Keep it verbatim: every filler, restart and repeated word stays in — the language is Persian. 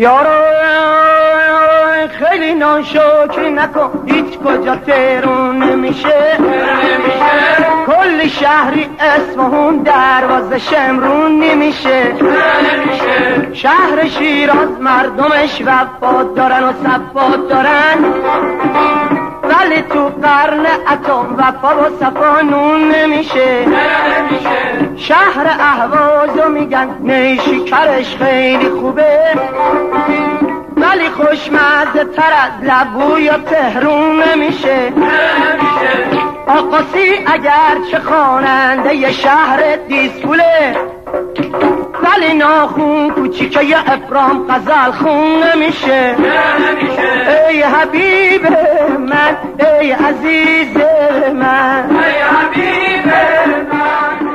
یارو خیلی ناشکری نکن، هیچ کجا تهرون نمیشه کل شهری اصفهان دروازه شمرون نمیشه شهر شیراز مردمش وفا دارن و صفا دارن، ولی تو قرن اتم وفا و صفا نون نمیشه شهر اهوازو میگن نیشکرش خیلی خوبه، ولی خوشمزه تر از لبو یا تهرون نمیشه آقاسی اگر چه خواننده ی شهر دیسپوله، ولی ناخون کوچیکه ی افرام غزل خون نمیشه ای حبیب من، ای عزیز من، ای حبیب من